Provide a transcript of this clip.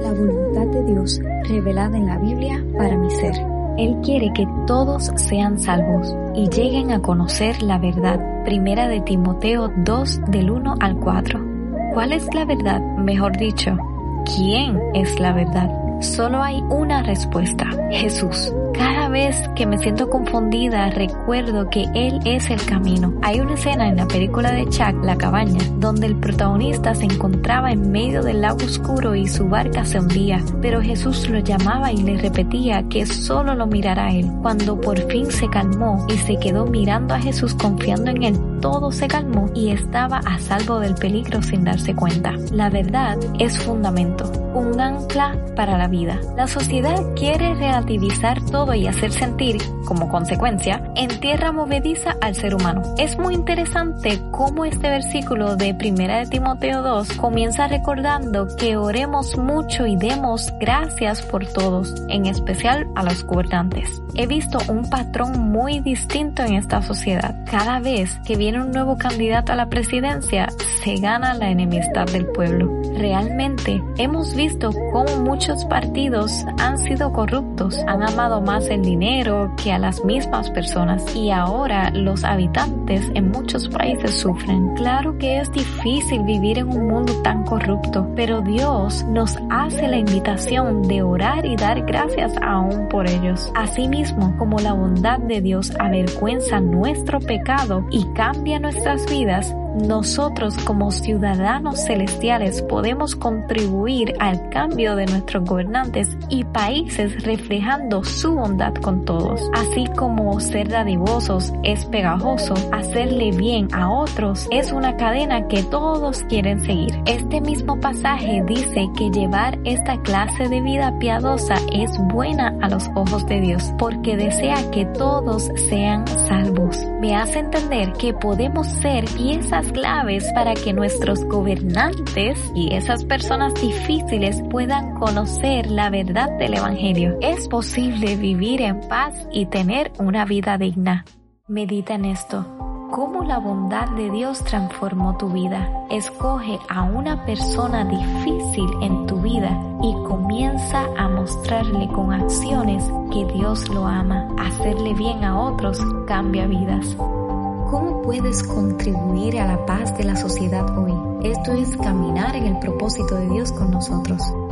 la voluntad de Dios revelada en la Biblia para mi ser. Él quiere que todos sean salvos y lleguen a conocer la verdad. Primera de Timoteo 2, del 1 al 4. ¿Cuál es la verdad? Mejor dicho, ¿quién es la verdad? Solo hay una respuesta: Jesús. Cada vez que me siento confundida, recuerdo que Él es el camino. Hay una escena en la película de Chuck, La cabaña, donde el protagonista se encontraba en medio del lago oscuro y su barca se hundía, pero Jesús lo llamaba y le repetía que solo lo mirara a Él. Cuando por fin se calmó y se quedó mirando a Jesús confiando en Él, todo se calmó y estaba a salvo del peligro sin darse cuenta. La verdad es fundamento, un ancla para la vida. La sociedad quiere relativizar todo y hacer sentir, como consecuencia, en tierra movediza al ser humano. Es muy interesante cómo este versículo de 1 de Timoteo 2 comienza recordando que oremos mucho y demos gracias por todos, en especial a los gobernantes. He visto un patrón muy distinto en esta sociedad. Cada vez que viene un nuevo candidato a la presidencia, se gana la enemistad del pueblo. Realmente hemos visto cómo muchos partidos han sido corruptos, han amado más el dinero que a las mismas personas y ahora los habitantes en muchos países sufren. Claro que es difícil vivir en un mundo tan corrupto, pero Dios nos hace la invitación de orar y dar gracias aún por ellos. Asimismo, como la bondad de Dios avergüenza nuestro pecado y cambia nuestras vidas, nosotros como ciudadanos celestiales podemos contribuir al cambio de nuestros gobernantes y países reflejando su bondad con todos. Así como ser dadivosos es pegajoso, hacerle bien a otros es una cadena que todos quieren seguir. Este mismo pasaje dice que llevar esta clase de vida piadosa es buena a los ojos de Dios, porque desea que todos sean salvos. Me hace entender que podemos ser piezas claves para que nuestros gobernantes y esas personas difíciles puedan conocer la verdad del Evangelio. Es posible vivir en paz y tener una vida digna. Medita en esto. ¿Cómo la bondad de Dios transformó tu vida? Escoge a una persona difícil en tu vida y comienza a mostrarle con acciones que Dios lo ama. Hacerle bien a otros cambia vidas. ¿Cómo puedes contribuir a la paz de la sociedad hoy? Esto es caminar en el propósito de Dios con nosotros.